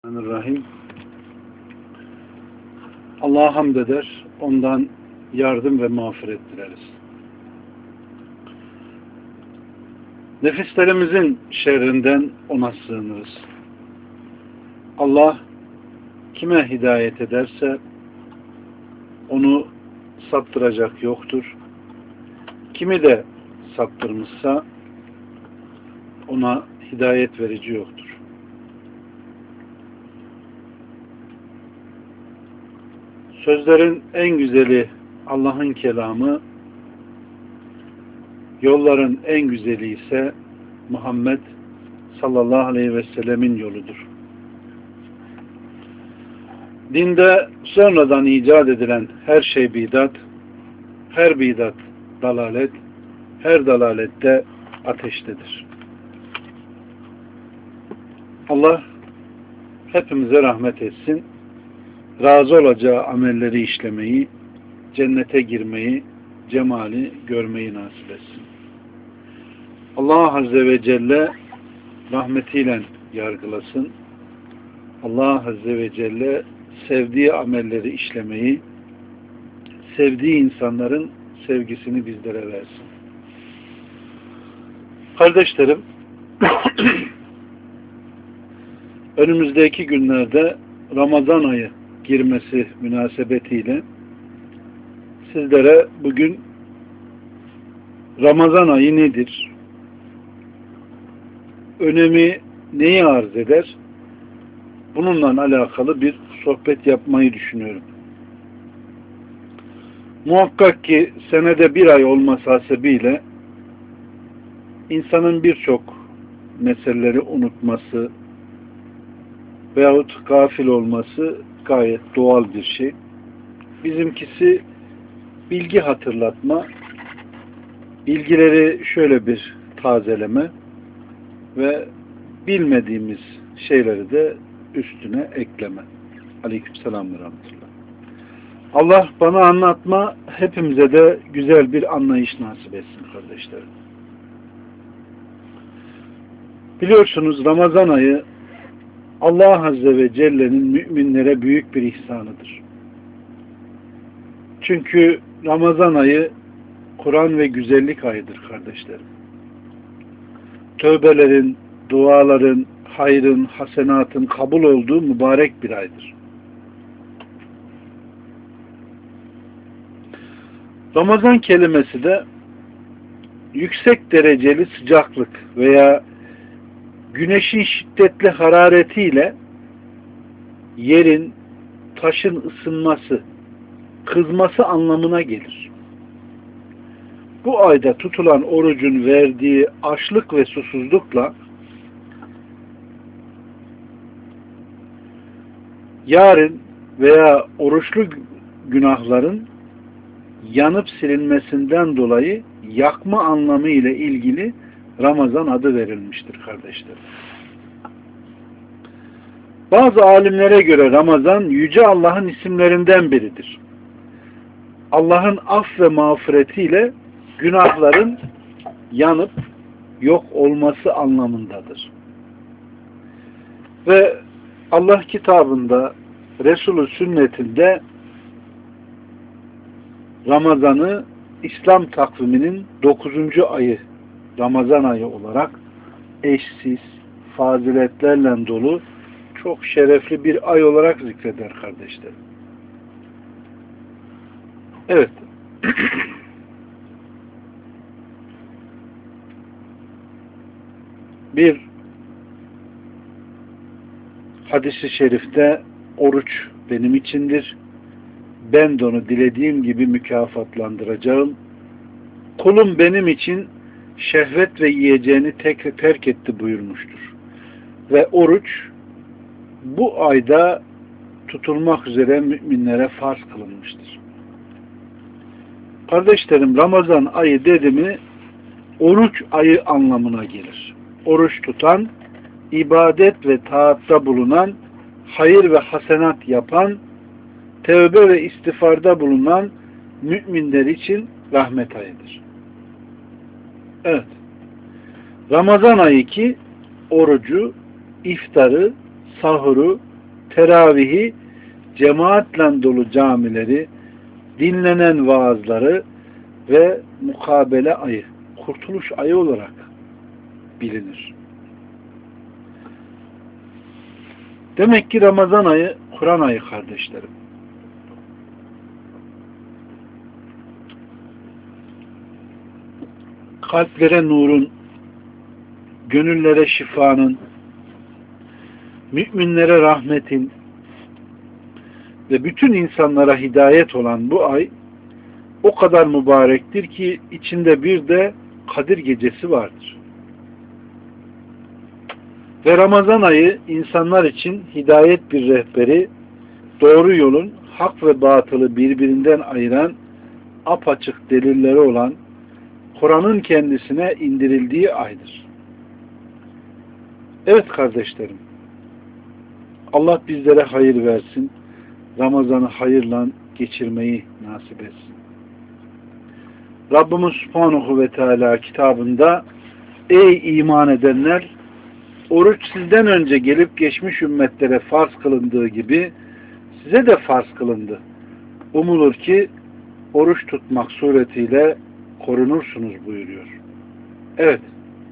Bismillahirrahmanirrahim. Allah'a hamd eder, ondan yardım ve mağfiret dileriz. Nefislerimizin şerrinden ona sığınırız. Allah kime hidayet ederse onu saptıracak yoktur. Kimi de saptırmışsa ona hidayet verici yoktur. Sözlerin en güzeli Allah'ın kelamı, yolların en güzeli ise Muhammed sallallahu aleyhi ve sellemin yoludur. Dinde sonradan icat edilen her şey bidat, her bidat dalalet, her dalalette ateştedir. Allah hepimize rahmet etsin. Razı olacağı amelleri işlemeyi, cennete girmeyi, cemali görmeyi nasip etsin. Allah Azze ve Celle rahmetiyle yargılasın. Allah Azze ve Celle sevdiği amelleri işlemeyi, sevdiği insanların sevgisini bizlere versin. Kardeşlerim, önümüzdeki günlerde Ramazan ayı girmesi münasebetiyle sizlere bugün Ramazan ayı nedir? Önemi neyi arz eder? Bununla alakalı bir sohbet yapmayı düşünüyorum. Muhakkak ki senede bir ay olması hasebiyle insanın birçok meseleleri unutması veyahut gafil olması gayet doğal bir şey. Bizimkisi bilgi hatırlatma, bilgileri şöyle bir tazeleme ve bilmediğimiz şeyleri de üstüne ekleme. Aleykümselam ve rahmetullah. Allah bana anlatma, hepimize de güzel bir anlayış nasip etsin kardeşlerim. Biliyorsunuz Ramazan ayı Allah Azze ve Celle'nin müminlere büyük bir ihsanıdır. Çünkü Ramazan ayı Kur'an ve güzellik ayıdır kardeşlerim. Tövbelerin, duaların, hayrın, hasenatın kabul olduğu mübarek bir aydır. Ramazan kelimesi de yüksek dereceli sıcaklık veya güneşin şiddetli hararetiyle yerin, taşın ısınması, kızması anlamına gelir. Bu ayda tutulan orucun verdiği açlık ve susuzlukla yarın veya oruçlu günahların yanıp silinmesinden dolayı yakma anlamı ile ilgili Ramazan adı verilmiştir kardeşlerim. Bazı alimlere göre Ramazan Yüce Allah'ın isimlerinden biridir. Allah'ın af ve mağfiretiyle günahların yanıp yok olması anlamındadır. Ve Allah kitabında, Resulü sünnetinde Ramazan'ı İslam takviminin 9. ayı Ramazan ayı olarak eşsiz, faziletlerle dolu çok şerefli bir ay olarak zikreder kardeşlerim. Evet. Bir hadis-i şerifte oruç benim içindir. Ben de onu dilediğim gibi mükafatlandıracağım. Kulum benim için şehvet ve yiyeceğini terk etti buyurmuştur. Ve oruç bu ayda tutulmak üzere müminlere farz kılınmıştır. Kardeşlerim, Ramazan ayı dedi mi oruç ayı anlamına gelir. Oruç tutan, ibadet ve taatta bulunan, hayır ve hasenat yapan, tevbe ve istiğfarda bulunan müminler için rahmet ayıdır. Evet. Ramazan ayı ki orucu, iftarı, sahuru, teravihi, cemaatle dolu camileri, dinlenen vaazları ve mukabele ayı, kurtuluş ayı olarak bilinir. Demek ki Ramazan ayı Kur'an ayı kardeşlerim. Kalplere nurun, gönüllere şifanın, müminlere rahmetin ve bütün insanlara hidayet olan bu ay o kadar mübarektir ki içinde bir de Kadir Gecesi vardır. Ve Ramazan ayı insanlar için hidayet bir rehberi, doğru yolun hak ve batılı birbirinden ayıran apaçık delilleri olan Kur'an'ın kendisine indirildiği aydır. Evet kardeşlerim, Allah bizlere hayır versin, Ramazan'ı hayırla geçirmeyi nasip etsin. Rabbimiz Subhanahu ve Teala kitabında ey iman edenler, oruç sizden önce gelip geçmiş ümmetlere farz kılındığı gibi size de farz kılındı. Umulur ki oruç tutmak suretiyle korunursunuz buyuruyor. Evet.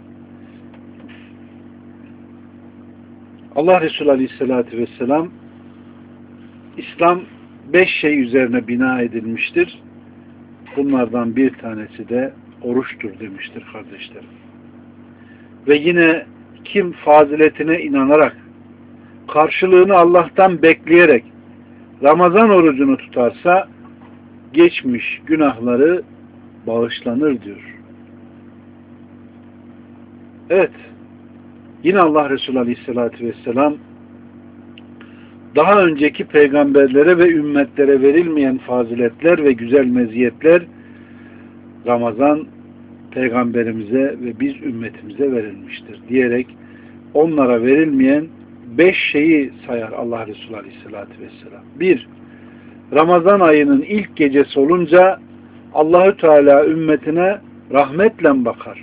Allah Resulü Aleyhisselatü Vesselam İslam 5 şey üzerine bina edilmiştir. Bunlardan bir tanesi de oruçtur demiştir kardeşlerim. Ve yine kim faziletine inanarak, karşılığını Allah'tan bekleyerek Ramazan orucunu tutarsa geçmiş günahları bağışlanır diyor. Evet. Yine Allah Resulü Aleyhisselatü Vesselam daha önceki peygamberlere ve ümmetlere verilmeyen faziletler ve güzel meziyetler Ramazan peygamberimize ve biz ümmetimize verilmiştir diyerek onlara verilmeyen 5 şeyi sayar Allah Resulü Aleyhisselatü Vesselam. 1. Ramazan ayının ilk gecesi olunca Allahü Teala ümmetine rahmetle bakar.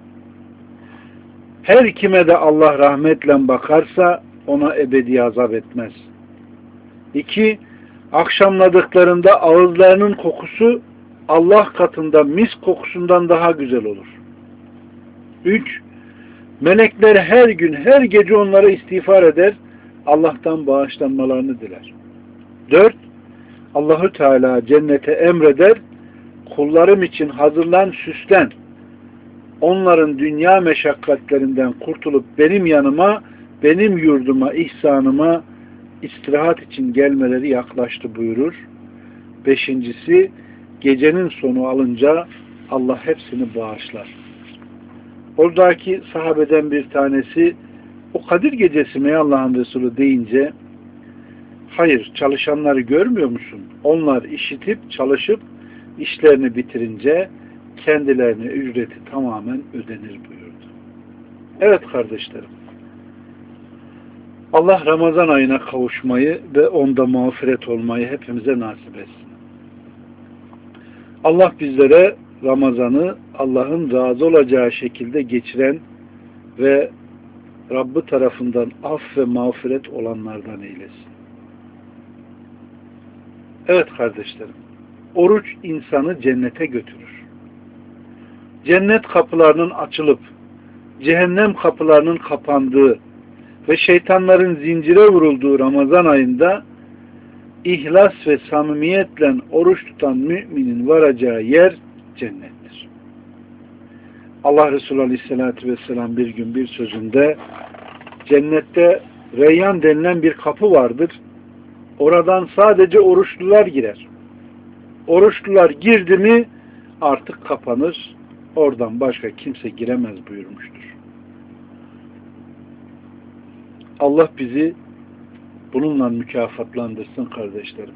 Her kime de Allah rahmetle bakarsa ona ebedi azap etmez. 2. Akşamladıklarında ağızlarının kokusu Allah katında mis kokusundan daha güzel olur. 3. Melekler her gün, her gece onlara istiğfar eder, Allah'tan bağışlanmalarını diler. 4. Allahü Teala cennete emreder, kullarım için hazırlan, süslen. Onların dünya meşakkatlerinden kurtulup benim yanıma, benim yurduma, ihsanıma istirahat için gelmeleri yaklaştı buyurur. 5. Gecenin sonu alınca Allah hepsini bağışlar. Oradaki sahabeden bir tanesi o Kadir Gecesi mi Allah'ın Resulü deyince hayır, çalışanları görmüyor musun? Onlar işitip çalışıp işlerini bitirince kendilerine ücreti tamamen ödenir buyurdu. Evet kardeşlerim, Allah Ramazan ayına kavuşmayı ve onda mağfiret olmayı hepimize nasip etsin. Allah bizlere Ramazan'ı Allah'ın razı olacağı şekilde geçiren ve Rabbi tarafından af ve mağfiret olanlardan eylesin. Evet kardeşlerim, oruç insanı cennete götürür. Cennet kapılarının açılıp cehennem kapılarının kapandığı ve şeytanların zincire vurulduğu Ramazan ayında ihlas ve samimiyetle oruç tutan müminin varacağı yer cennettir. Allah Resulü Aleyhisselatü Vesselam bir gün bir sözünde cennette Reyyan denilen bir kapı vardır. Oradan sadece oruçlular girer. Oruçlular girdi mi artık kapanır. Oradan başka kimse giremez buyurmuştur. Allah bizi bununla mükafatlandırsın kardeşlerim.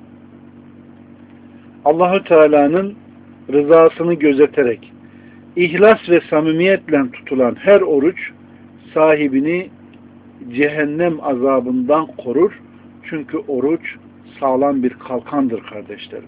Allahü Teala'nın rızasını gözeterek ihlas ve samimiyetle tutulan her oruç sahibini cehennem azabından korur. Çünkü oruç sağlam bir kalkandır kardeşlerim.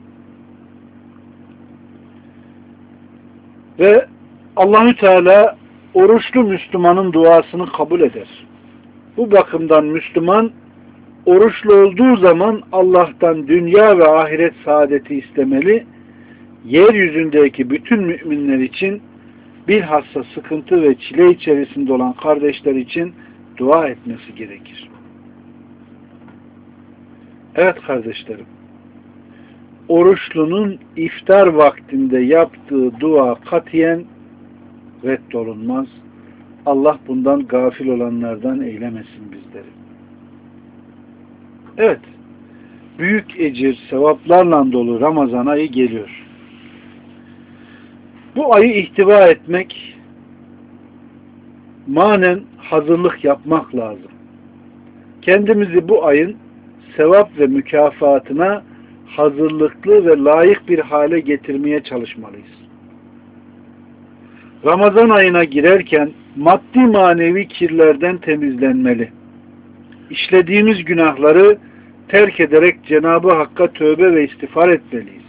Ve Allahü Teala oruçlu Müslümanın duasını kabul eder. Bu bakımdan Müslüman oruçlu olduğu zaman Allah'tan dünya ve ahiret saadeti istemeli, yeryüzündeki bütün müminler için, bilhassa sıkıntı ve çile içerisinde olan kardeşler için dua etmesi gerekir. Evet kardeşlerim, oruçlunun iftar vaktinde yaptığı dua katiyen reddolunmaz. Allah bundan gafil olanlardan eylemesin bizleri. Evet, büyük ecir, sevaplarla dolu Ramazan ayı geliyor. Bu ayı ihtiva etmek, manen hazırlık yapmak lazım. Kendimizi bu ayın sevap ve mükafatına hazırlıklı ve layık bir hale getirmeye çalışmalıyız. Ramazan ayına girerken maddi manevi kirlerden temizlenmeli. İşlediğimiz günahları terk ederek Cenab-ı Hakk'a tövbe ve istiğfar etmeliyiz.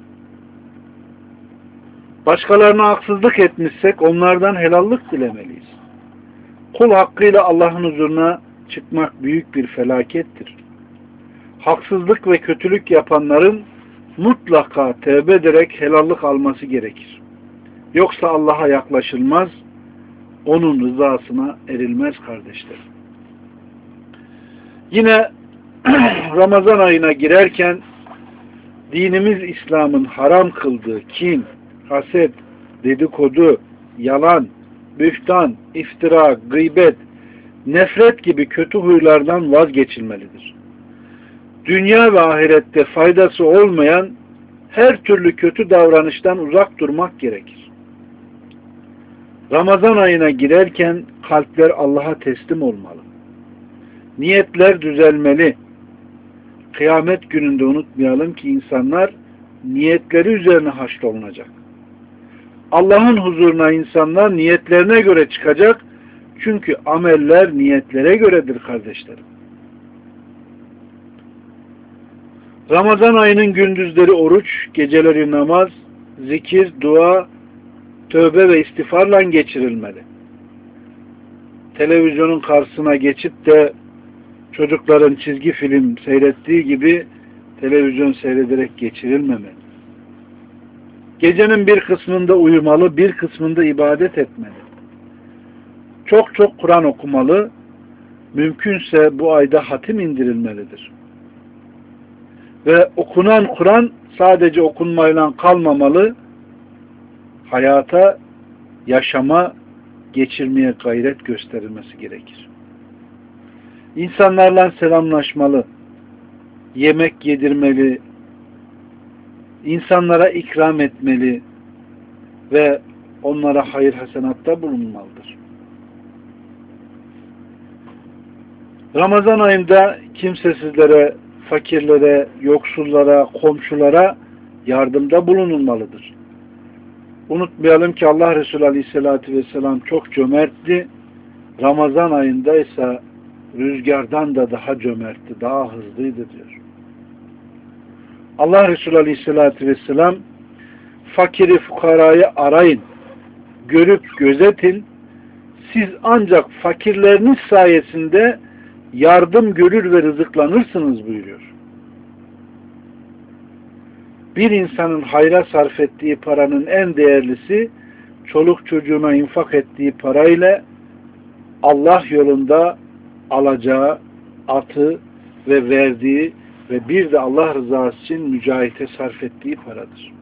Başkalarına haksızlık etmişsek onlardan helallik dilemeliyiz. Kul hakkıyla Allah'ın huzuruna çıkmak büyük bir felakettir. Haksızlık ve kötülük yapanların mutlaka tövbe ederek helallik alması gerekir. Yoksa Allah'a yaklaşılmaz, onun rızasına erilmez kardeşlerim. Yine Ramazan ayına girerken dinimiz İslam'ın haram kıldığı kin, haset, dedikodu, yalan, bühtan, iftira, gıybet, nefret gibi kötü huylardan vazgeçilmelidir. Dünya ve ahirette faydası olmayan her türlü kötü davranıştan uzak durmak gerekir. Ramazan ayına girerken kalpler Allah'a teslim olmalı. Niyetler düzelmeli. Kıyamet gününde unutmayalım ki insanlar niyetleri üzerine haşrolunacak. Allah'ın huzuruna insanlar niyetlerine göre çıkacak. Çünkü ameller niyetlere göredir kardeşlerim. Ramazan ayının gündüzleri oruç, geceleri namaz, zikir, dua, tövbe ve istiğfarla geçirilmeli. Televizyonun karşısına geçip de çocukların çizgi film seyrettiği gibi televizyon seyrederek geçirilmemeli. Gecenin bir kısmında uyumalı, bir kısmında ibadet etmeli. Çok çok Kur'an okumalı, mümkünse bu ayda hatim indirilmelidir. Ve okunan Kur'an sadece okunmayla kalmamalı, hayata, yaşama, geçirmeye gayret gösterilmesi gerekir. İnsanlarla selamlaşmalı, yemek yedirmeli, insanlara ikram etmeli ve onlara hayır hasenatta bulunmalıdır. Ramazan ayında kimsesizlere, fakirlere, yoksullara, komşulara yardımda bulunulmalıdır. Unutmayalım ki Allah Resulü Aleyhisselatü Vesselam çok cömertti. Ramazan ayında ise rüzgardan da daha cömertti, daha hızlıydı diyor. Allah Resulü Aleyhisselatü Vesselam fakiri fukarayı arayın, görüp gözetin, siz ancak fakirleriniz sayesinde yardım görür ve rızıklanırsınız buyuruyor. Bir insanın hayra sarf ettiği paranın en değerlisi, çoluk çocuğuna infak ettiği parayla Allah yolunda alacağı atı ve verdiği ve bir de Allah rızası için mücahite sarf ettiği paradır.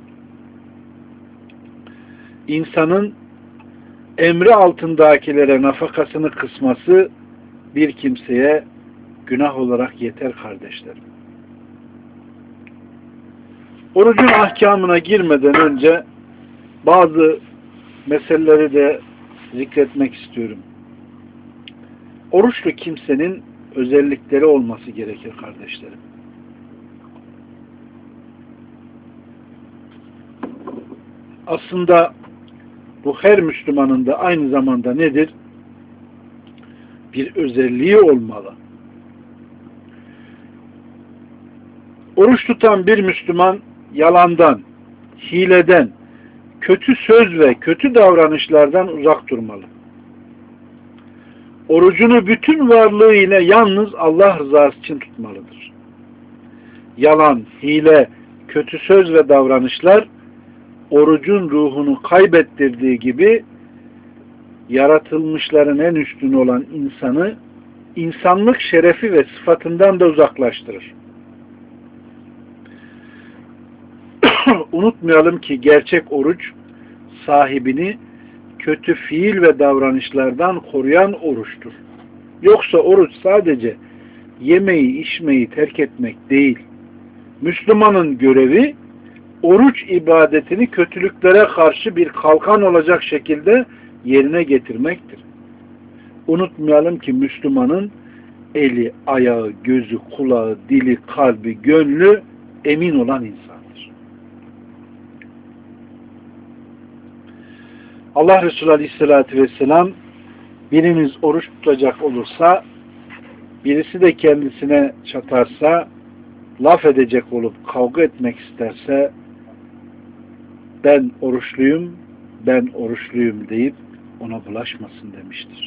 İnsanın emri altındakilere nafakasını kısması bir kimseye günah olarak yeter kardeşlerim. Orucun ahkamına girmeden önce bazı meseleleri de zikretmek istiyorum. Oruçlu kimsenin özellikleri olması gerekir kardeşlerim. Aslında bu her Müslümanın da aynı zamanda nedir? Bir özelliği olmalı. Oruç tutan bir Müslüman yalandan, hileden, kötü söz ve kötü davranışlardan uzak durmalı. orucunu bütün varlığıyla yalnız Allah rızası için tutmalıdır. Yalan, hile, kötü söz ve davranışlar orucun ruhunu kaybettirdiği gibi yaratılmışların en üstünü olan insanı insanlık şerefi ve sıfatından da uzaklaştırır. Unutmayalım ki gerçek oruç sahibini kötü fiil ve davranışlardan koruyan oruçtur. Yoksa oruç sadece yemeği, içmeyi terk etmek değil. Müslümanın görevi oruç ibadetini kötülüklere karşı bir kalkan olacak şekilde yerine getirmektir. Unutmayalım ki Müslümanın eli, ayağı, gözü, kulağı, dili, kalbi, gönlü emin olan insandır. Allah Resulü Aleyhisselatü Vesselam biriniz oruç tutacak olursa, birisi de kendisine çatarsa, laf edecek olup kavga etmek isterse ben oruçluyum deyip ona bulaşmasın demiştir.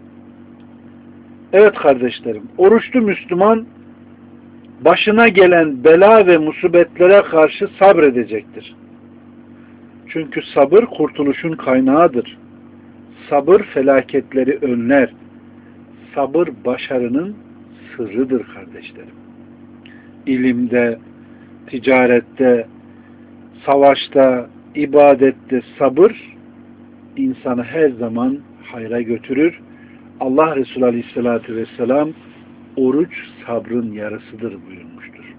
Evet kardeşlerim, oruçlu Müslüman başına gelen bela ve musibetlere karşı sabredecektir. Çünkü sabır kurtuluşun kaynağıdır. Sabır felaketleri önler. Sabır başarının sırrıdır kardeşlerim. İlimde, ticarette, savaşta, ibadette sabır insanı her zaman hayra götürür. Allah Resulü Aleyhisselatü Vesselam oruç sabrın yarısıdır buyurmuştur.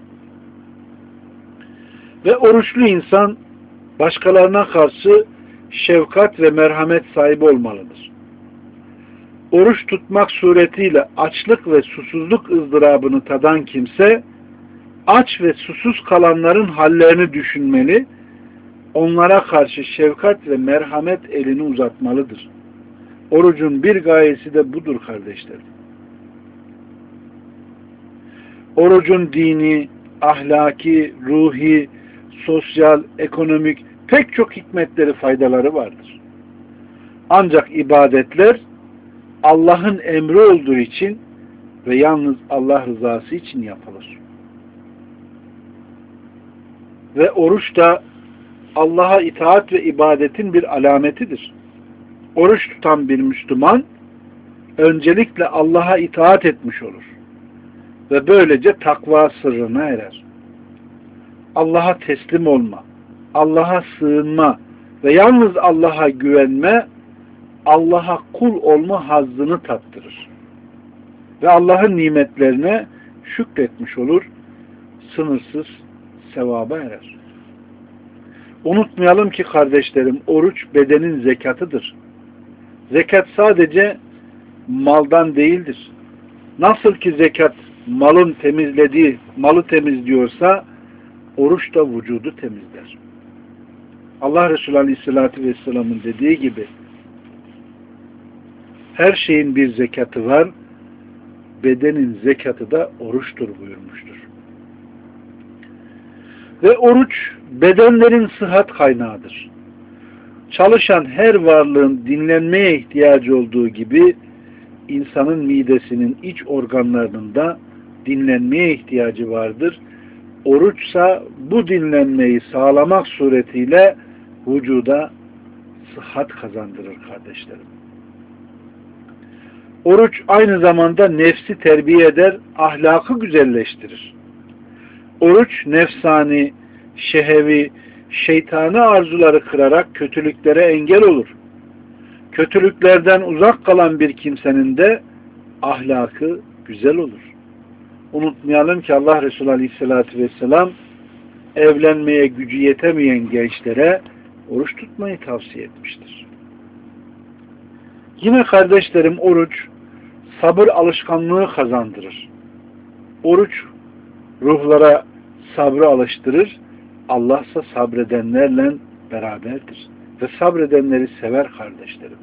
Ve oruçlu insan başkalarına karşı şefkat ve merhamet sahibi olmalıdır. Oruç tutmak suretiyle açlık ve susuzluk ızdırabını tadan kimse aç ve susuz kalanların hallerini düşünmeli, onlara karşı şefkat ve merhamet elini uzatmalıdır. Orucun bir gayesi de budur kardeşlerim. Orucun dini, ahlaki, ruhi, sosyal, ekonomik pek çok hikmetleri, faydaları vardır. Ancak ibadetler Allah'ın emri olduğu için ve yalnız Allah rızası için yapılır. Ve oruç da Allah'a itaat ve ibadetin bir alametidir. Oruç tutan bir Müslüman öncelikle Allah'a itaat etmiş olur ve böylece takva sırrına erer. Allah'a teslim olma, Allah'a sığınma ve yalnız Allah'a güvenme, Allah'a kul olma hazzını tattırır. Ve Allah'ın nimetlerine şükretmiş olur, sınırsız sevaba erer. Unutmayalım ki kardeşlerim, oruç bedenin zekatıdır. Zekat sadece maldan değildir. Nasıl ki zekat malı temizliyorsa, oruç da vücudu temizler. Allah Resulü Aleyhisselatü Vesselam'ın dediği gibi her şeyin bir zekatı var, bedenin zekatı da oruçtur buyurmuştur. Ve oruç bedenlerin sıhhat kaynağıdır. Çalışan her varlığın dinlenmeye ihtiyacı olduğu gibi insanın midesinin iç organlarının da dinlenmeye ihtiyacı vardır. Oruçsa bu dinlenmeyi sağlamak suretiyle vücuda sıhhat kazandırır kardeşlerim. Oruç aynı zamanda nefsi terbiye eder, ahlakı güzelleştirir. Oruç nefsani, şehevi, şeytani arzuları kırarak kötülüklere engel olur. Kötülüklerden uzak kalan bir kimsenin de ahlakı güzel olur. Unutmayalım ki Allah Resulü Aleyhisselatü Vesselam evlenmeye gücü yetemeyen gençlere oruç tutmayı tavsiye etmiştir. Yine kardeşlerim, oruç sabır alışkanlığı kazandırır. Oruç ruhlara sabrı alıştırır. Allah ise sabredenlerle beraberdir. Ve sabredenleri sever kardeşlerim.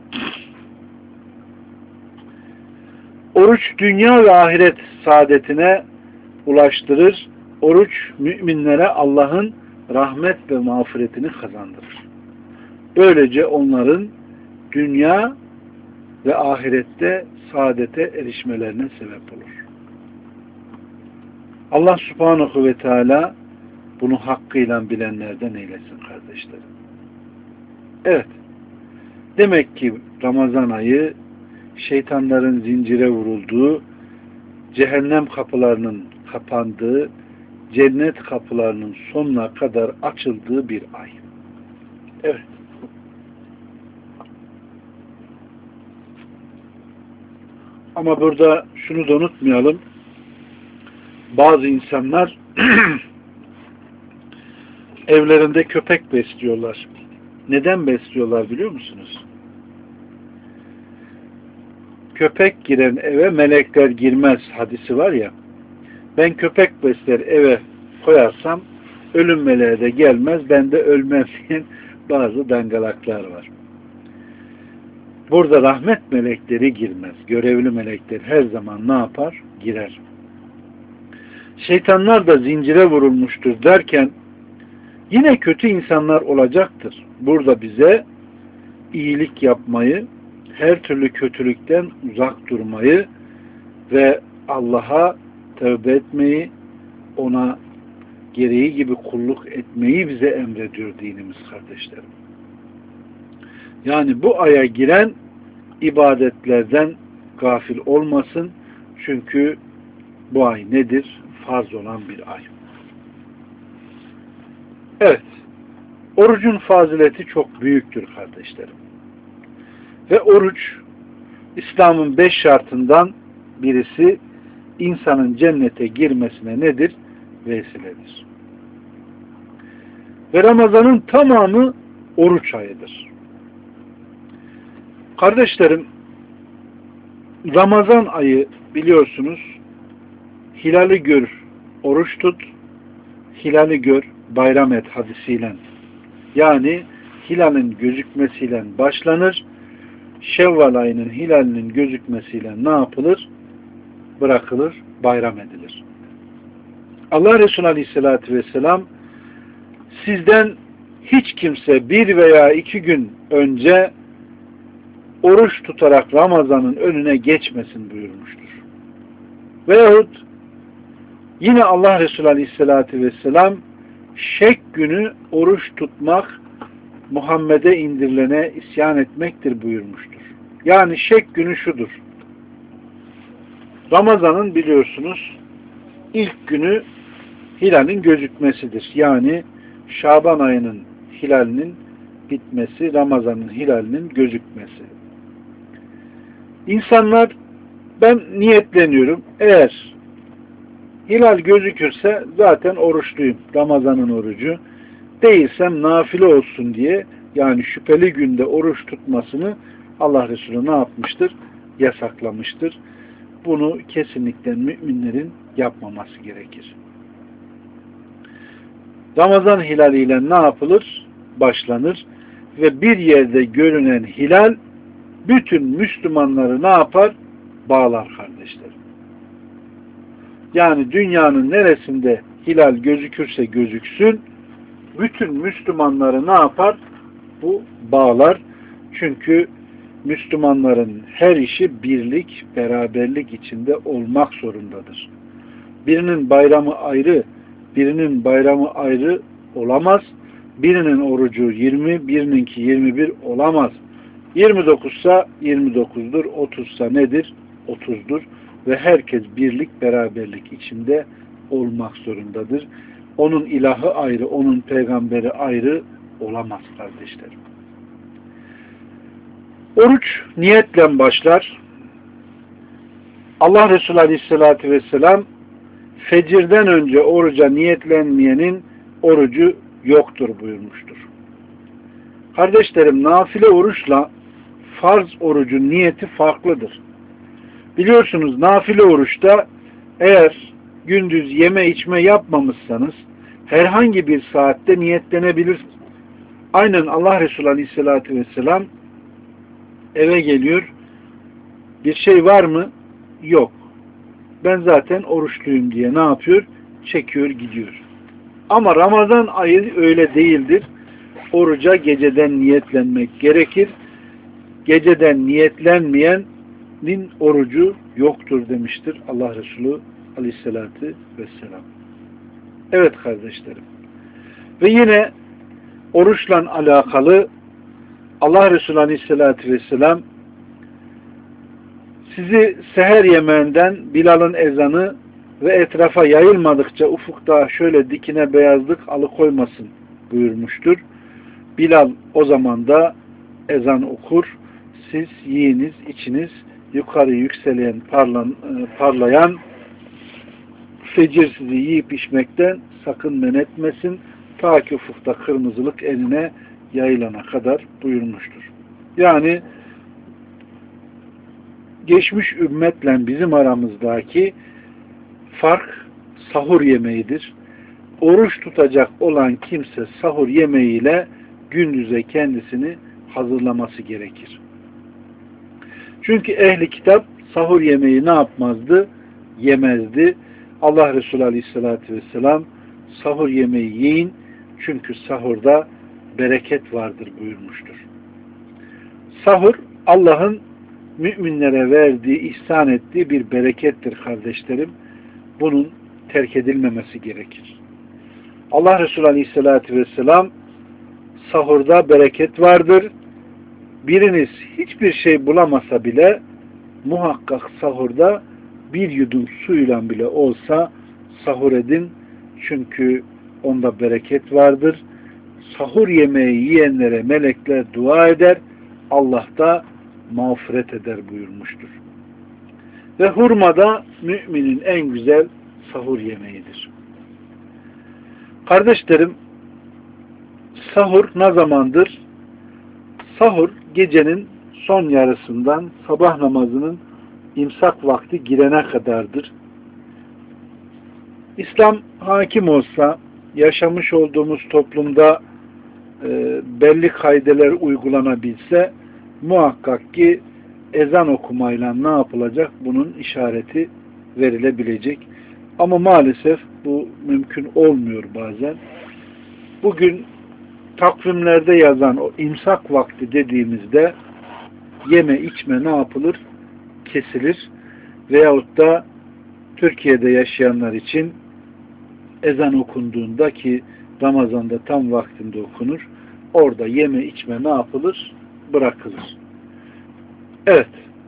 Oruç dünya ve ahiret saadetine ulaştırır. Oruç müminlere Allah'ın rahmet ve mağfiretini kazandırır. Böylece onların dünya ve ahirette saadete erişmelerine sebep olur. Allah Subhanahu ve Teala bunu hakkıyla bilenlerden eylesin kardeşlerim. Evet. Demek ki Ramazan ayı şeytanların zincire vurulduğu, cehennem kapılarının kapandığı, cennet kapılarının sonuna kadar açıldığı bir ay. Evet. Ama burada şunu da unutmayalım. Bazı insanlar evlerinde köpek besliyorlar. Neden besliyorlar biliyor musunuz? Köpek giren eve melekler girmez hadisi var ya. Ben köpek besler eve koyarsam ölüm meleği de gelmez, ben de ölmem diyen bazı dangalaklar var. Burada rahmet melekleri girmez. Görevli melekler her zaman ne yapar? Girer. Şeytanlar da zincire vurulmuştur derken yine kötü insanlar olacaktır. Burada bize iyilik yapmayı, her türlü kötülükten uzak durmayı ve Allah'a tövbe etmeyi, ona gereği gibi kulluk etmeyi bize emrediyor dinimiz kardeşlerim. Yani bu aya giren ibadetlerden gafil olmasın. Çünkü bu ay nedir? Farz olan bir ay. Evet. Orucun fazileti çok büyüktür kardeşlerim. Ve oruç İslam'ın 5 şartından birisi insanın cennete girmesine nedir? Vesiledir. Ve Ramazan'ın tamamı oruç ayıdır. Kardeşlerim, Ramazan ayı biliyorsunuz hilali gör, oruç tut, hilali gör, bayram et hadisiyle. Yani hilalin gözükmesiyle başlanır, Şevval ayının hilalinin gözükmesiyle ne yapılır? Bırakılır, bayram edilir. Allah Resulü Aleyhisselatü Vesselam sizden hiç kimse 1 veya 2 gün önce oruç tutarak Ramazan'ın önüne geçmesin buyurmuştur. Veyahut yine Allah Resulü Aleyhisselatü Vesselam şek günü oruç tutmak Muhammed'e indirilene isyan etmektir buyurmuştur. Yani şek günü şudur. Ramazan'ın biliyorsunuz ilk günü hilalin gözükmesidir. Yani Şaban ayının hilalinin bitmesi, Ramazan'ın hilalinin gözükmesi. İnsanlar ben niyetleniyorum. Eğer hilal gözükürse zaten oruçluyum. Ramazan'ın orucu. Değilsem nafile olsun diye yani şüpheli günde oruç tutmasını Allah Resulü ne yapmıştır? Yasaklamıştır. Bunu kesinlikle müminlerin yapmaması gerekir. Ramazan hilaliyle ne yapılır? Başlanır ve bir yerde görünen hilal bütün Müslümanları ne yapar? Bağlar kardeşlerim. Yani dünyanın neresinde hilal gözükürse gözüksün, bütün Müslümanları ne yapar? Bu bağlar. Çünkü Müslümanların her işi birlik, beraberlik içinde olmak zorundadır. Birinin bayramı ayrı, birinin bayramı ayrı olamaz. Birinin orucu 20, birininki 21 olamaz. 29 ise 29'dur, 30 ise nedir? 30'dur. Ve herkes birlik, beraberlik içinde olmak zorundadır. Onun ilahı ayrı, onun peygamberi ayrı olamaz kardeşlerim. Oruç niyetle başlar. Allah Resulü Aleyhisselatü Vesselam fecirden önce oruca niyetlenmeyenin orucu yoktur buyurmuştur. Kardeşlerim, nafile oruçla farz orucun niyeti farklıdır. Biliyorsunuz nafile oruçta eğer gündüz yeme içme yapmamışsanız herhangi bir saatte niyetlenebilirsiniz. Aynen Allah Resulü Aleyhisselatü Vesselam eve geliyor. Bir şey var mı? Yok. Ben zaten oruçluyum diye ne yapıyor? Çekiyor gidiyor. Ama Ramazan ayı öyle değildir. Oruca geceden niyetlenmek gerekir. geceden niyetlenmeyenin orucu yoktur demiştir Allah Resulü Aleyhisselatü Vesselam. Evet kardeşlerim. Ve yine oruçla alakalı Allah Resulü Aleyhisselatü Vesselam sizi seher yemeğinden Bilal'ın ezanı ve etrafa yayılmadıkça ufukta şöyle dikine beyazlık alıkoymasın buyurmuştur. Bilal o zaman da ezan okur. Siz yiyiniz, içiniz, yukarı yükselen, parlayan fecir sizi yiyip içmekten sakın men etmesin. Ta ki ufukta kırmızılık eline yayılana kadar buyurmuştur. Yani geçmiş ümmetle bizim aramızdaki fark sahur yemeğidir. Oruç tutacak olan kimse sahur yemeğiyle gündüze kendisini hazırlaması gerekir. Çünkü ehli kitap sahur yemeği ne yapmazdı? Yemezdi. Allah Resulü Aleyhisselatü Vesselam sahur yemeği yiyin çünkü sahurda bereket vardır buyurmuştur. Sahur Allah'ın müminlere verdiği, ihsan ettiği bir berekettir kardeşlerim. Bunun terk edilmemesi gerekir. Allah Resulü Aleyhisselatü Vesselam sahurda bereket vardır. Biriniz hiçbir şey bulamasa bile muhakkak sahurda bir yudum suyla bile olsa sahur edin. Çünkü onda bereket vardır. Sahur yemeği yiyenlere melekler dua eder. Allah da mağfiret eder buyurmuştur. Ve hurma da müminin en güzel sahur yemeğidir. Kardeşlerim, sahur ne zamandır? Sahur gecenin son yarısından sabah namazının imsak vakti girene kadardır. İslam hakim olsa, yaşamış olduğumuz toplumda belli kaideler uygulanabilse muhakkak ki ezan okumayla ne yapılacak? Bunun işareti verilebilecek. Ama maalesef bu mümkün olmuyor bazen. Bugün takvimlerde yazan o imsak vakti dediğimizde yeme içme ne yapılır? Kesilir. Veyahut da Türkiye'de yaşayanlar için ezan okunduğunda ki Ramazan'da tam vaktinde okunur. Orada yeme içme ne yapılır? Bırakılır. Evet.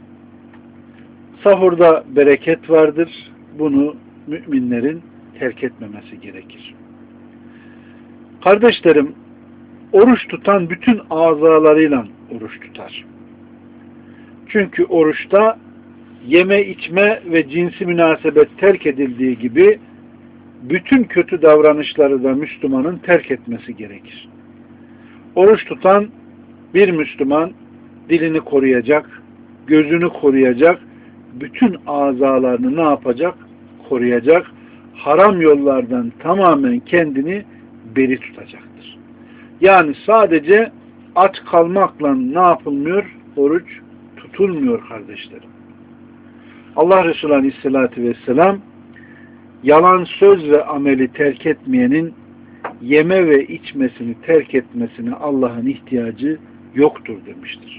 Sahurda bereket vardır. Bunu müminlerin terk etmemesi gerekir. Kardeşlerim, oruç tutan bütün azalarıyla oruç tutar. Çünkü oruçta yeme içme ve cinsi münasebet terk edildiği gibi bütün kötü davranışları da Müslümanın terk etmesi gerekir. Oruç tutan bir Müslüman dilini koruyacak, gözünü koruyacak, bütün azalarını ne yapacak? Koruyacak. Haram yollardan tamamen kendini beri tutacaktır. Yani sadece aç kalmakla ne yapılmıyor? Oruç tutulmuyor kardeşlerim. Allah Resulü Aleyhisselatü Vesselam yalan söz ve ameli terk etmeyenin yeme ve içmesini terk etmesine Allah'ın ihtiyacı yoktur demiştir.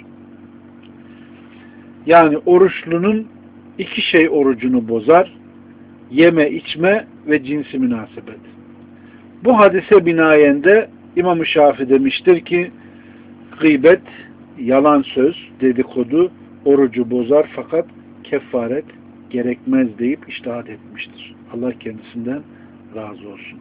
Yani oruçlunun iki şey orucunu bozar. Yeme, içme ve cinsi münasebet. Bu hadise binaen de İmam-ı Şafii demiştir ki gıybet, yalan söz, dedikodu orucu bozar fakat kefaret gerekmez deyip içtihat etmiştir. Allah kendisinden razı olsun.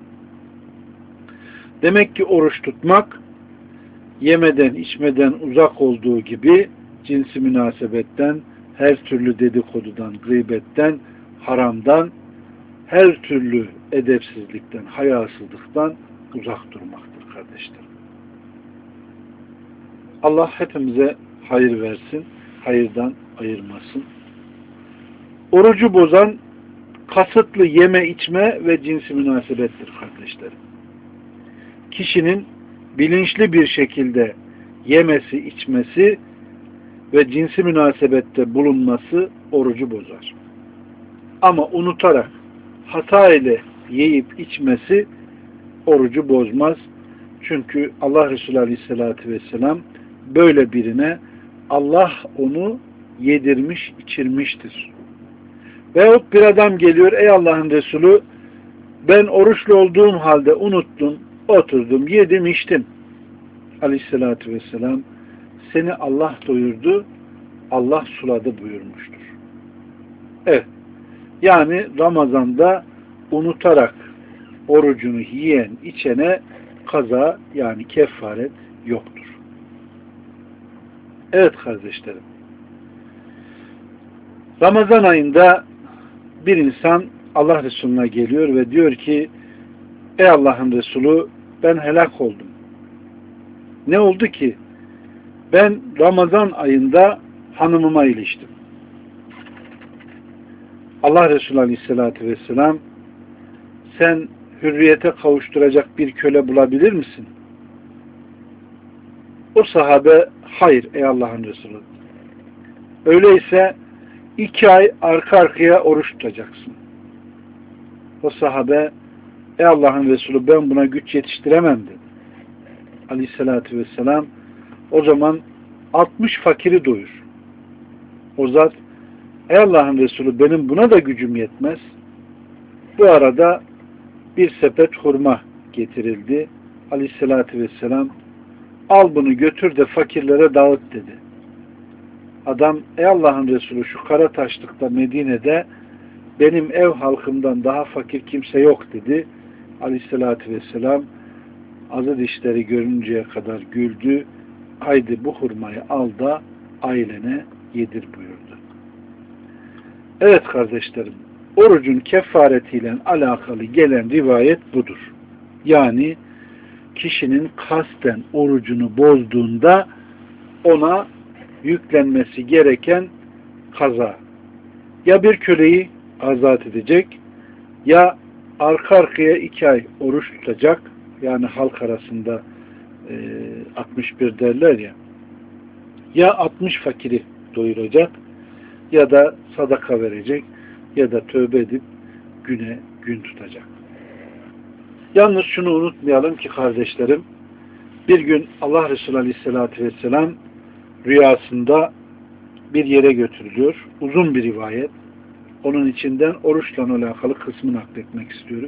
Demek ki oruç tutmak yemeden, içmeden uzak olduğu gibi cinsi münasebetten, her türlü dedikodudan, gıybetten, haramdan, her türlü edepsizlikten, hayasızlıktan uzak durmaktır kardeşlerim. Allah hepimize hayır versin, hayırdan ayırmasın. Orucu bozan kasıtlı yeme içme ve cinsi münasebettir kardeşlerim. Kişinin bilinçli bir şekilde yemesi, içmesi ve cinsi münasebette bulunması orucu bozar. Ama unutarak hata ile yiyip içmesi orucu bozmaz. Çünkü Allah Resulü Aleyhisselatü Vesselam böyle birine Allah onu yedirmiş, içirmiştir. Veyahut bir adam geliyor, ey Allah'ın Resulü, ben oruçlu olduğum halde unuttum, oturdum, yedim, içtim. Aleyhissalatü vesselam, seni Allah doyurdu, Allah suladı buyurmuştur. Evet, yani Ramazan'da unutarak orucunu yiyen, içene kaza yani kefaret yoktur. Evet kardeşlerim, Ramazan ayında bir insan Allah Resulü'ne geliyor ve diyor ki, ey Allah'ın Resulü, ben helak oldum. Ne oldu ki? Ben Ramazan ayında hanımıma iliştim. Allah Resulü Aleyhisselatü Vesselam, sen hürriyete kavuşturacak bir köle bulabilir misin? O sahabe, hayır ey Allah'ın Resulü. Öyleyse 2 ay arka arkaya oruç tutacaksın. O sahabe, ey Allah'ın Resulü, ben buna güç yetiştiremem dedi. Aleyhissalatü vesselam, o zaman 60 fakiri doyur. O zat, ey Allah'ın Resulü, benim buna da gücüm yetmez. Bu arada bir sepet hurma getirildi. Aleyhissalatü vesselam, al bunu götür de fakirlere dağıt dedi. Adam, ey Allah'ın Resulü, şu kara taşlıkta Medine'de benim ev halkımdan daha fakir kimse yok dedi. Aleyhissalatü vesselam azı dişleri görünceye kadar güldü. Haydi bu hurmayı al da ailene yedir buyurdu. Evet kardeşlerim, orucun kefaretiyle alakalı gelen rivayet budur. Yani kişinin kasten orucunu bozduğunda ona yüklenmesi gereken kaza. Ya bir köleyi azat edecek, ya arka arkaya 2 ay oruç tutacak, yani halk arasında 61 derler ya, ya 60 fakiri doyuracak, ya da sadaka verecek, ya da tövbe edip güne gün tutacak. Yalnız şunu unutmayalım ki kardeşlerim, bir gün Allah Resulü Aleyhisselatü Vesselam rüyasında bir yere götürülüyor. Uzun bir rivayet. Onun içinden oruçla alakalı kısmını nakletmek istiyorum.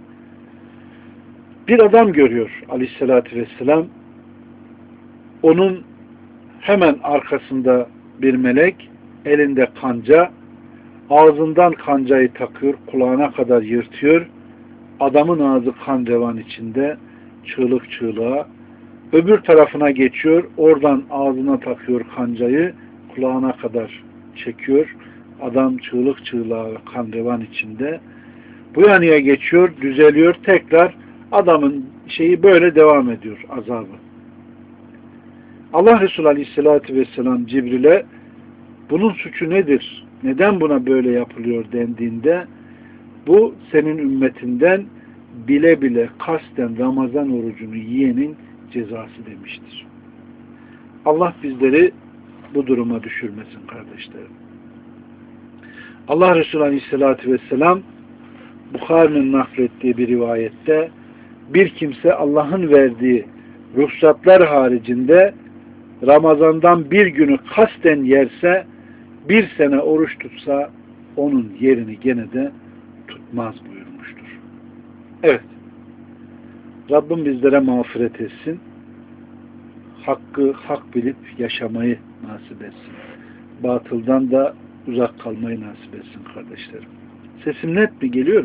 Bir adam görüyor Aleyhisselatü Vesselam. Onun hemen arkasında bir melek, elinde kanca, ağzından kancayı takıyor, kulağına kadar yırtıyor. Adamın ağzı kan revan içinde, çığlık çığlığa. Öbür tarafına geçiyor, oradan ağzına takıyor kancayı, kulağına kadar çekiyor. Adam çığlık çığlığa ve kan revan içinde. Bu yanıya geçiyor, düzeliyor, tekrar adamın şeyi böyle devam ediyor, azabı. Allah Resulü Aleyhisselatü Vesselam Cibril'e bunun suçu nedir? Neden buna böyle yapılıyor dendiğinde, bu senin ümmetinden bile bile kasten Ramazan orucunu yiyenin cezası demiştir. Allah bizleri bu duruma düşürmesin kardeşlerim. Allah Resulü Aleyhisselatü Vesselam Bukhari'nin naklettiği bir rivayette, bir kimse Allah'ın verdiği ruhsatlar haricinde Ramazan'dan bir günü kasten yerse, 1 sene oruç tutsa onun yerini gene de tutmaz buyurmuştur. Evet. Rabbim bizlere mağfiret etsin. Hakkı hak bilip yaşamayı nasip etsin. Batıldan da uzak kalmayı nasip etsin kardeşlerim. Sesim net mi? Geliyor mu?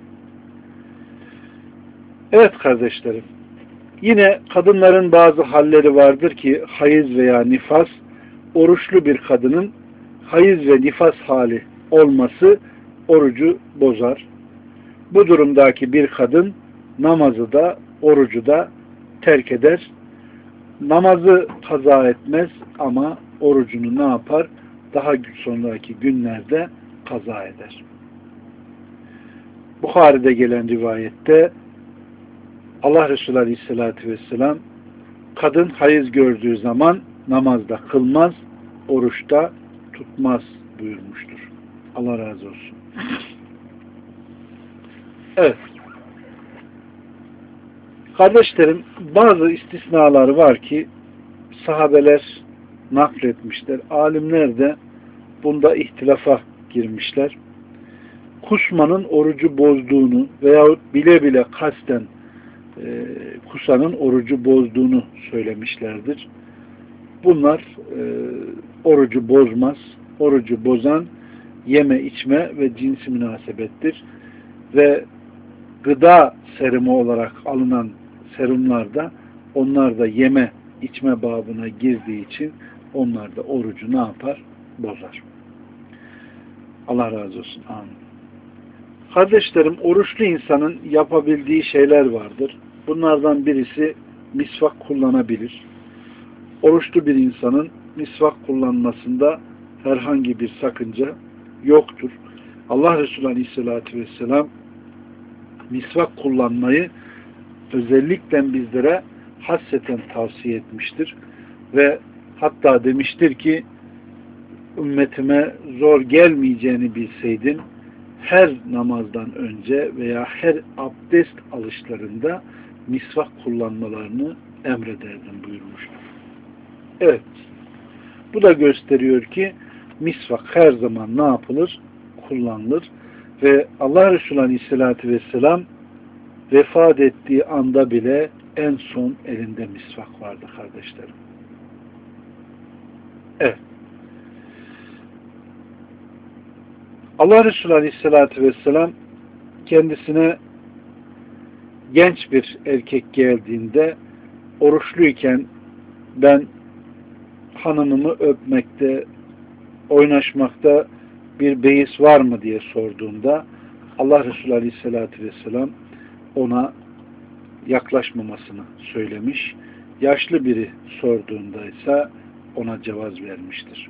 Evet kardeşlerim. Yine kadınların bazı halleri vardır ki hayız veya nifas, oruçlu bir kadının hayız ve nifas hali olması orucu bozar. Bu durumdaki bir kadın namazı da orucu da terk eder. Namazı kaza etmez ama orucunu ne yapar? Daha sonraki günlerde kaza eder. Bukhari'de gelen rivayette Allah Resulü Aleyhisselatü Vesselam, kadın hayız gördüğü zaman namazda kılmaz, oruçta tutmaz buyurmuştur. Allah razı olsun. Evet. Kardeşlerim, bazı istisnaları var ki sahabeler nakletmişler. Alimler de bunda ihtilafa girmişler. Kusmanın orucu bozduğunu veyahut bile bile kasten kusanın orucu bozduğunu söylemişlerdir. Bunlar orucu bozmaz. Orucu bozan yeme, içme ve cinsi münasebettir. Ve gıda serumu olarak alınan serumlarda onlar da yeme, içme babına girdiği için onlar da orucu ne yapar? Bozar. Allah razı olsun. Amin. Kardeşlerim, oruçlu insanın yapabildiği şeyler vardır. Bunlardan birisi misvak kullanabilir. Oruçlu bir insanın misvak kullanmasında herhangi bir sakınca yoktur. Allah Resulü Aleyhisselatü Vesselam misvak kullanmayı özellikle bizlere hasseten tavsiye etmiştir. Ve hatta demiştir ki ümmetime zor gelmeyeceğini bilseydim her namazdan önce veya her abdest alışlarında misvak kullanmalarını emrederdim buyurmuştur. Evet. Bu da gösteriyor ki misvak her zaman ne yapılır? Kullanılır. Ve Allah Resulü Aleyhisselatü Vesselam vefat ettiği anda bile en son elinde misvak vardı kardeşlerim. Evet. Allah Resulü Aleyhisselatü Vesselam kendisine genç bir erkek geldiğinde oruçluyken ben hanımımı öpmekte, oynaşmakta bir beis var mı diye sorduğunda Allah Resulü Aleyhisselatü Vesselam ona yaklaşmamasını söylemiş. Yaşlı biri sorduğunda ise ona cevaz vermiştir.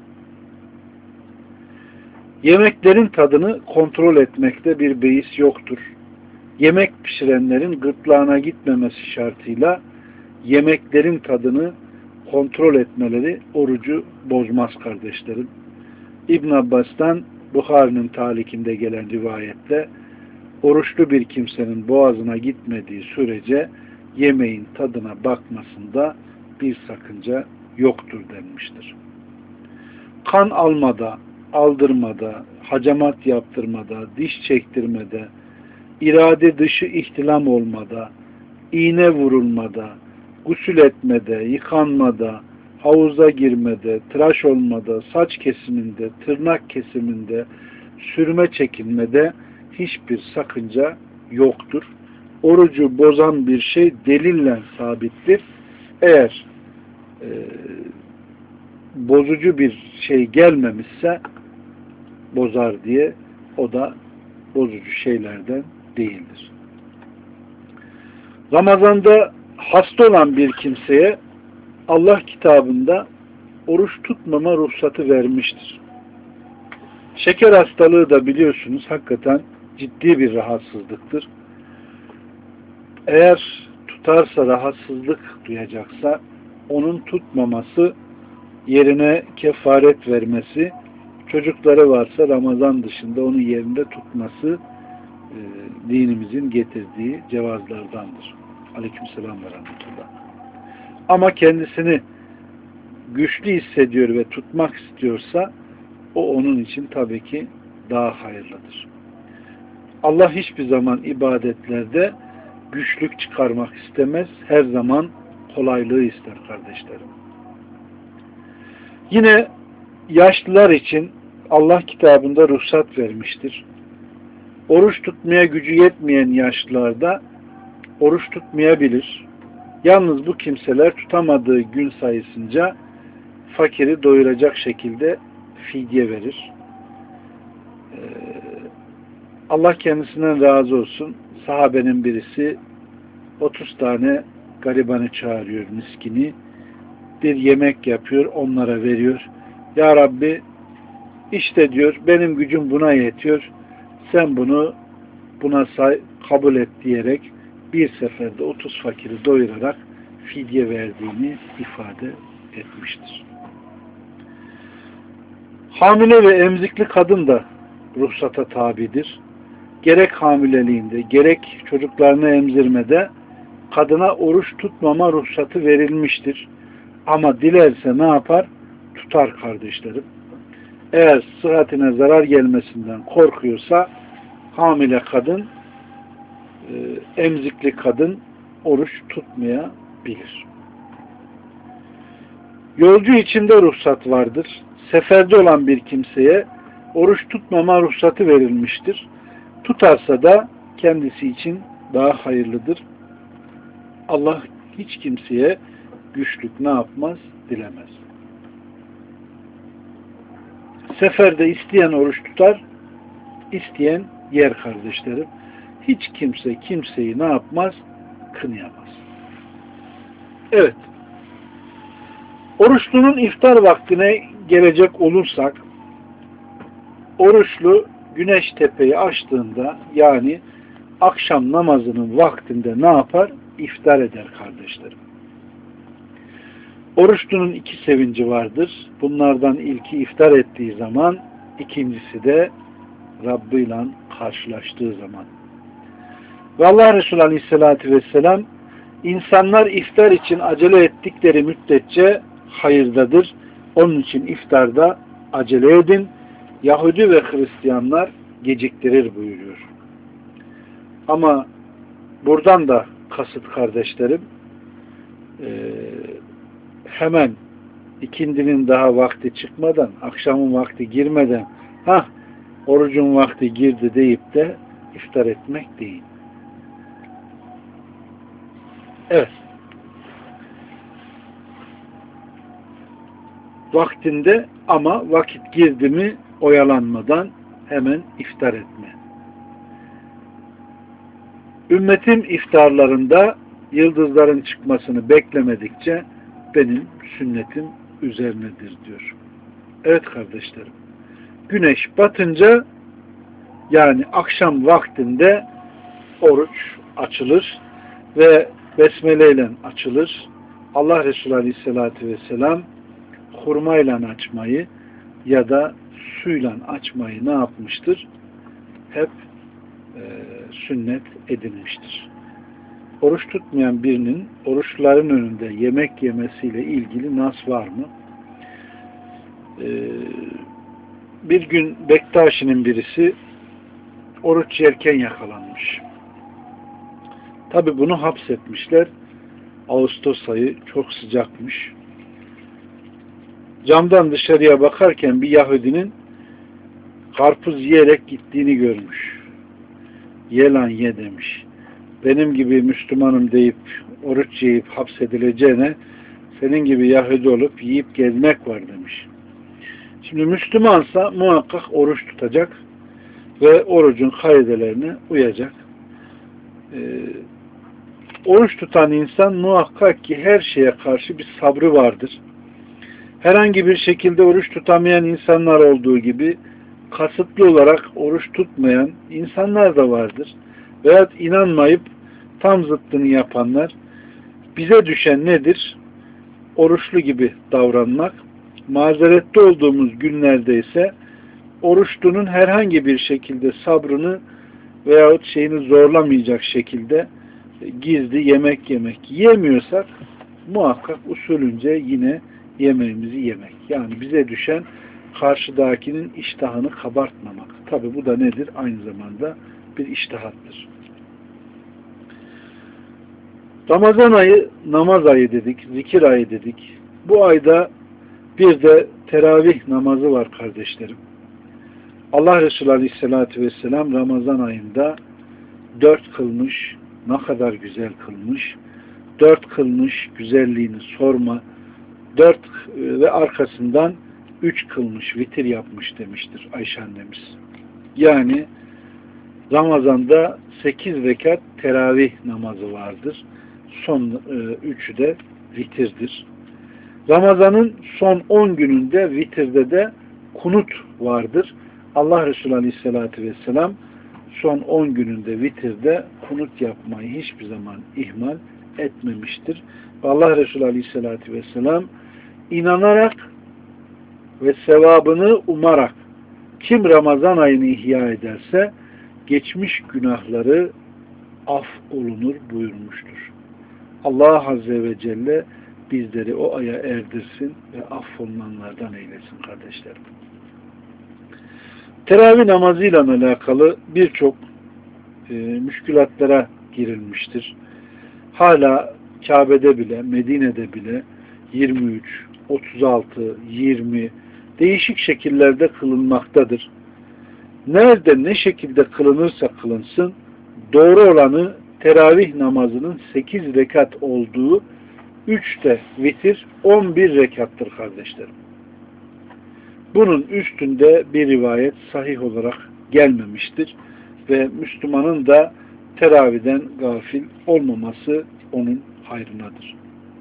Yemeklerin tadını kontrol etmekte bir beis yoktur. Yemek pişirenlerin gırtlağına gitmemesi şartıyla yemeklerin tadını kontrol etmeleri orucu bozmaz kardeşlerim. İbn Abbas'tan Buhari'nin talikinde gelen rivayette oruçlu bir kimsenin boğazına gitmediği sürece yemeğin tadına bakmasında bir sakınca yoktur denmiştir. Kan almada, aldırmada, hacamat yaptırmada, diş çektirmede, irade dışı ihtilam olmada, iğne vurulmada, gusül etmede, yıkanmada, havuza girmede, tıraş olmada, saç kesiminde, tırnak kesiminde, sürme çekilmede hiçbir sakınca yoktur. Orucu bozan bir şey delille sabittir. Eğer bozucu bir şey gelmemişse bozar diye, o da bozucu şeylerden değildir. Ramazanda hasta olan bir kimseye Allah kitabında oruç tutmama ruhsatı vermiştir. Şeker hastalığı da biliyorsunuz hakikaten ciddi bir rahatsızlıktır. Eğer tutarsa, rahatsızlık duyacaksa onun tutmaması, yerine kefaret vermesi, çocukları varsa Ramazan dışında onun yerinde tutması dinimizin getirdiği cevazlardandır. Aleykümselam ve rahmetullah. Ama kendisini güçlü hissediyor ve tutmak istiyorsa o onun için tabii ki daha hayırlıdır. Allah hiçbir zaman ibadetlerde güçlük çıkarmak istemez. Her zaman kolaylığı ister kardeşlerim. Yine yaşlılar için Allah kitabında ruhsat vermiştir. Oruç tutmaya gücü yetmeyen yaşlılarda oruç tutmayabilir. Yalnız bu kimseler tutamadığı gün sayısınca fakiri doyuracak şekilde fidye verir. Allah kendisinden razı olsun. Sahabenin birisi 30 tane garibanı çağırıyor, miskini. Bir yemek yapıyor, onlara veriyor. Ya Rabbi, işte diyor, benim gücüm buna yetiyor. Sen bunu buna kabul et diyerek bir seferde 30 fakiri doyurarak fidye verdiğini ifade etmiştir. Hamile ve emzikli kadın da ruhsata tabidir. Gerek hamileliğinde, gerek çocuklarını emzirmede kadına oruç tutmama ruhsatı verilmiştir. Ama dilerse ne yapar? tutar kardeşlerim. Eğer sıhhatine zarar gelmesinden korkuyorsa hamile kadın, emzikli kadın oruç tutmayabilir. Yolcu içinde ruhsat vardır. Seferde olan bir kimseye oruç tutmama ruhsatı verilmiştir. Tutarsa da kendisi için daha hayırlıdır. Allah hiç kimseye güçlük ne yapmaz? Dilemez. Seferde isteyen oruç tutar, isteyen yer kardeşlerim. Hiç kimse kimseyi ne yapmaz? Kınayamaz. Evet. Oruçlunun iftar vaktine gelecek olursak, oruçlu güneş tepeyi açtığında, yani akşam namazının vaktinde ne yapar? İftar eder kardeşlerim. Oruçlunun iki sevinci vardır. Bunlardan ilki iftar ettiği zaman, ikincisi de Rabbiyle karşılaştığı zaman. Ve Allah Resulü Aleyhisselatü Vesselam, insanlar iftar için acele ettikleri müddetçe hayırdadır. Onun için iftarda acele edin. Yahudi ve Hristiyanlar geciktirir buyuruyor. Ama buradan da kasıt kardeşlerim, hemen ikindinin daha vakti çıkmadan, akşamın vakti girmeden, orucun vakti girdi deyip de iftar etmek değil. Evet. Vaktinde ama vakit girdi mi oyalanmadan hemen iftar etme. Ümmetim iftarlarında yıldızların çıkmasını beklemedikçe benim sünnetim üzerinedir diyor. Evet kardeşlerim. Güneş batınca, yani akşam vaktinde oruç açılır ve besmele ile açılır. Allah Resulü Aleyhisselatü Vesselam hurmayla açmayı ya da suyla açmayı ne yapmıştır? Hep sünnet edilmiştir. Oruç tutmayan birinin oruçların önünde yemek yemesiyle ilgili nas var mı? Bir gün Bektaşi'nin birisi oruç yerken yakalanmış. Tabi bunu hapsetmişler. Ağustos ayı çok sıcakmış. Camdan dışarıya bakarken bir Yahudinin karpuz yiyerek gittiğini görmüş. Ye lan ye demiş. Benim gibi Müslümanım deyip oruç yiyip hapsedileceğine senin gibi Yahudi olup yiyip gezmek var demiş. Şimdi Müslümansa muhakkak oruç tutacak ve orucun kaidelerine uyacak. Oruç tutan insan muhakkak ki her şeye karşı bir sabrı vardır. Herhangi bir şekilde oruç tutamayan insanlar olduğu gibi kasıtlı olarak oruç tutmayan insanlar da vardır. Veyahut inanmayıp tam zıttını yapanlar. Bize düşen nedir? Oruçlu gibi davranmak. Mazerette olduğumuz günlerde ise oruçlunun herhangi bir şekilde sabrını veyahut şeyini zorlamayacak şekilde gizli yemek yemek. Yemiyorsak muhakkak usulünce yine yemeğimizi yemek. Yani bize düşen karşıdakinin iştahını kabartmamak. Tabi bu da nedir? Aynı zamanda bir iştihattır. Ramazan ayı namaz ayı dedik, zikir ayı dedik. Bu ayda bir de teravih namazı var kardeşlerim. Allah Resulü Aleyhisselatü Vesselam Ramazan ayında 4 kılmış, ne kadar güzel kılmış. 4 kılmış, güzelliğini sorma. 4 ve arkasından 3 kılmış, vitir yapmış demiştir Ayşe annemiz. Yani Ramazan'da 8 rekat teravih namazı vardır. Son 3'ü de vitirdir. Ramazan'ın son 10 gününde vitirde de kunut vardır. Allah Resulü Aleyhisselatü Vesselam son 10 gününde vitirde kunut yapmayı hiçbir zaman ihmal etmemiştir. Ve Allah Resulü Aleyhisselatü Vesselam inanarak ve sevabını umarak kim Ramazan ayını ihya ederse geçmiş günahları af olunur buyurmuştur. Allah Azze ve Celle bizleri o aya erdirsin ve affolunanlardan eylesin kardeşlerim. Teravih namazıyla alakalı birçok müşkülatlara girilmiştir. Hala Kabe'de bile, Medine'de bile 23, 36, 20 değişik şekillerde kılınmaktadır. Nerede ne şekilde kılınırsa kılınsın, doğru olanı teravih namazının 8 rekat olduğu, 3'te vitir 11 rekattır kardeşlerim. Bunun üstünde bir rivayet sahih olarak gelmemiştir ve Müslümanın da teraviden gafil olmaması onun hayrınadır.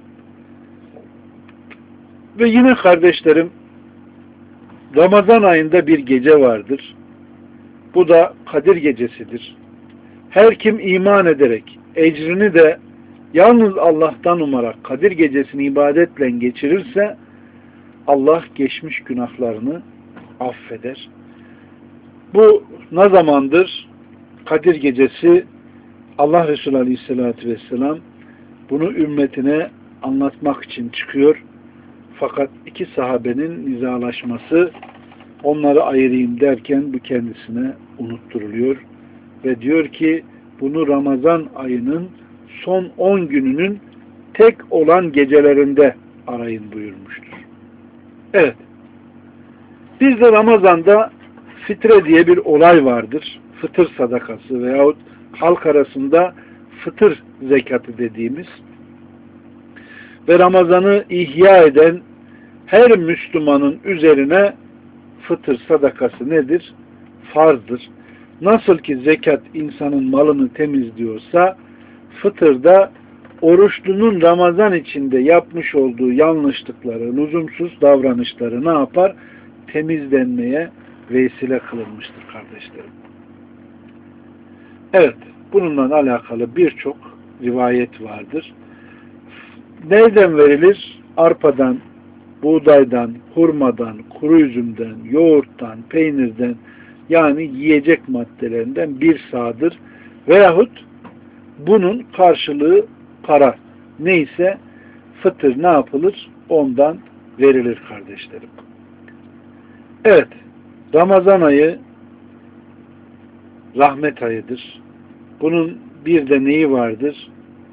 Ve yine kardeşlerim, Ramazan ayında bir gece vardır. Bu da Kadir Gecesidir. Her kim iman ederek ecrini de yalnız Allah'tan umarak Kadir Gecesini ibadetle geçirirse Allah geçmiş günahlarını affeder. Bu ne zamandır? Kadir Gecesi, Allah Resulü Aleyhisselatü Vesselam bunu ümmetine anlatmak için çıkıyor. Fakat iki sahabenin nizalaşması, onları ayırayım derken bu kendisine unutturuluyor. Ve diyor ki bunu Ramazan ayının son 10 gününün tek olan gecelerinde arayın buyurmuştur. Evet. Bir de Ramazan'da fitre diye bir olay vardır. Fıtır sadakası veyahut halk arasında fıtır zekatı dediğimiz ve Ramazan'ı ihya eden her Müslümanın üzerine fıtır sadakası nedir? Farzdır. Nasıl ki zekat insanın malını temizliyorsa, fıtır da oruçlunun Ramazan içinde yapmış olduğu yanlışlıkları, lüzumsuz davranışları ne yapar? Temizlenmeye vesile kılınmıştır kardeşlerim. Evet, bununla alakalı birçok rivayet vardır. Nereden verilir? Arpadan, buğdaydan, hurmadan, kuru üzümden, yoğurttan, peynirden, yani yiyecek maddelerinden bir sağdır. Veyahut bunun karşılığı para. Neyse fıtır ne yapılır? Ondan verilir kardeşlerim. Evet, Ramazan ayı rahmet ayıdır. Bunun bir de neyi vardır?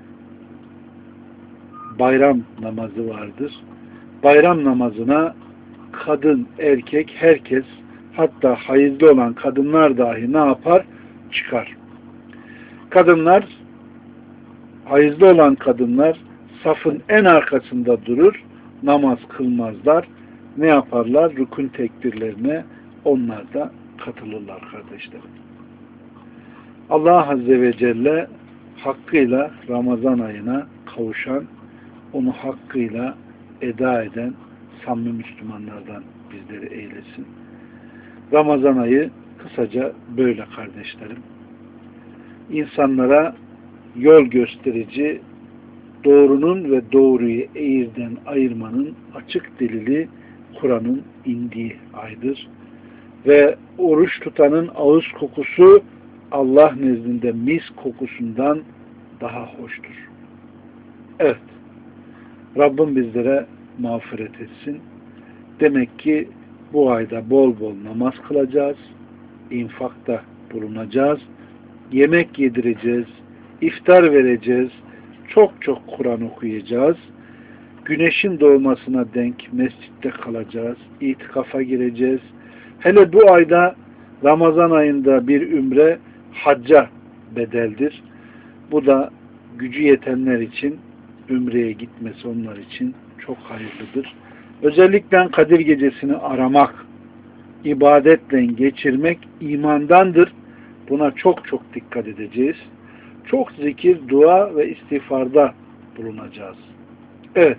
Bayram namazı vardır. Bayram namazına kadın, erkek, herkes, hatta hayızlı olan kadınlar dahi ne yapar? Çıkar. Kadınlar, hayızlı olan kadınlar safın en arkasında durur, namaz kılmazlar. Ne yaparlar? Rükün tekbirlerine onlar da katılırlar kardeşlerim. Allah Azze ve Celle hakkıyla Ramazan ayına kavuşan, onu hakkıyla eda eden samimi Müslümanlardan bizleri eylesin. Ramazan ayı kısaca böyle kardeşlerim. İnsanlara yol gösterici, doğrunun ve doğruyu eğirden ayırmanın açık delili Kur'an'ın indiği aydır. Ve oruç tutanın ağız kokusu Allah nezdinde mis kokusundan daha hoştur. Evet. Rabbim bizlere mağfiret etsin. Demek ki bu ayda bol bol namaz kılacağız, infakta bulunacağız, yemek yedireceğiz, iftar vereceğiz, çok çok Kur'an okuyacağız, güneşin doğmasına denk mescitte kalacağız, itikafa gireceğiz. Hele bu ayda Ramazan ayında bir ümre hacca bedeldir. Bu da gücü yetenler için ümreye gitmesi onlar için çok hayırlıdır. Özellikle Kadir Gecesi'ni aramak, ibadetle geçirmek imandandır. Buna çok çok dikkat edeceğiz. Çok zikir, dua ve istiğfarda bulunacağız. Evet.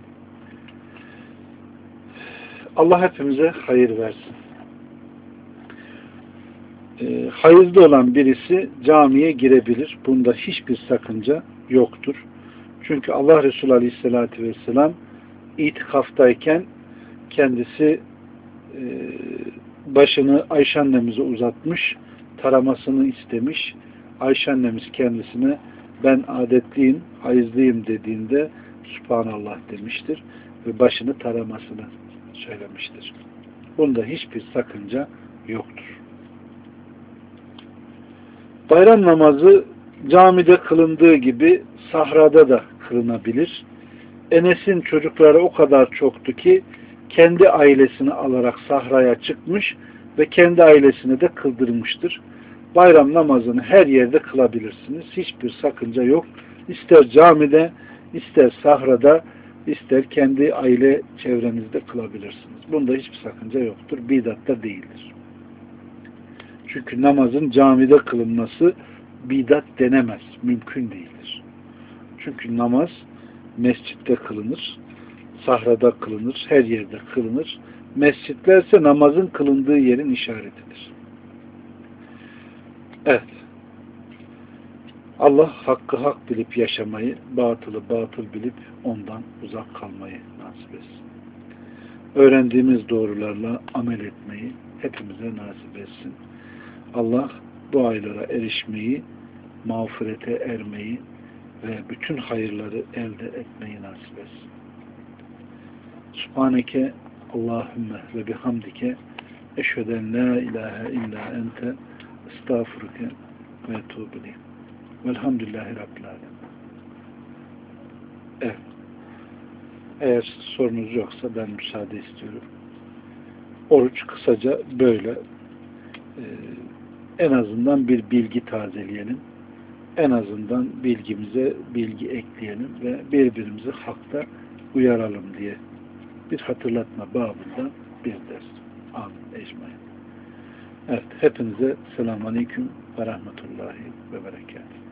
Allah hepimize hayır versin. Hayızlı olan birisi camiye girebilir. Bunda hiçbir sakınca yoktur. Çünkü Allah Resulü Aleyhisselatü Vesselam itikaftayken kendisi başını Ayşe annemize uzatmış, taramasını istemiş. Ayşe annemiz kendisine ben adetliyim, hayızlıyım dediğinde Subhanallah demiştir ve başını taramasını söylemiştir. Bunda hiçbir sakınca yoktur. Bayram namazı camide kılındığı gibi sahrada da kılınabilir. Enes'in çocukları o kadar çoktu ki kendi ailesini alarak sahraya çıkmış ve kendi ailesine de kıldırmıştır. Bayram namazını her yerde kılabilirsiniz. Hiçbir sakınca yok. İster camide, ister sahrada, ister kendi aile çevrenizde kılabilirsiniz. Bunda hiçbir sakınca yoktur. Bidat da değildir. Çünkü namazın camide kılınması bidat denemez. Mümkün değildir. Çünkü namaz mescitte kılınır, sahrada kılınır, her yerde kılınır. Mescitlerse namazın kılındığı yerin işaretidir. Evet. Allah hakkı hak bilip yaşamayı, batılı batıl bilip ondan uzak kalmayı nasip etsin. Öğrendiğimiz doğrularla amel etmeyi hepimize nasip etsin. Allah bu aylara erişmeyi, mağfirete ermeyi ve bütün hayırları elde etmeyi nasip etsin. Subhaneke Allahümme ve bihamdike eşheden la ilahe illa ente estağfurüke ve etûbü velhamdülillahi rabbil alemin. Evet. Eğer sorunuz yoksa ben müsaade istiyorum. Oruç kısaca böyle. En azından bir bilgi tazeleyelim. En azından bilgimize bilgi ekleyelim ve birbirimizi hakta uyaralım diye bir hatırlatma babında bir ders. Amin. Ecmaîn. Evet. Hepinize selamun aleyküm ve rahmetullahi ve berekatuhu.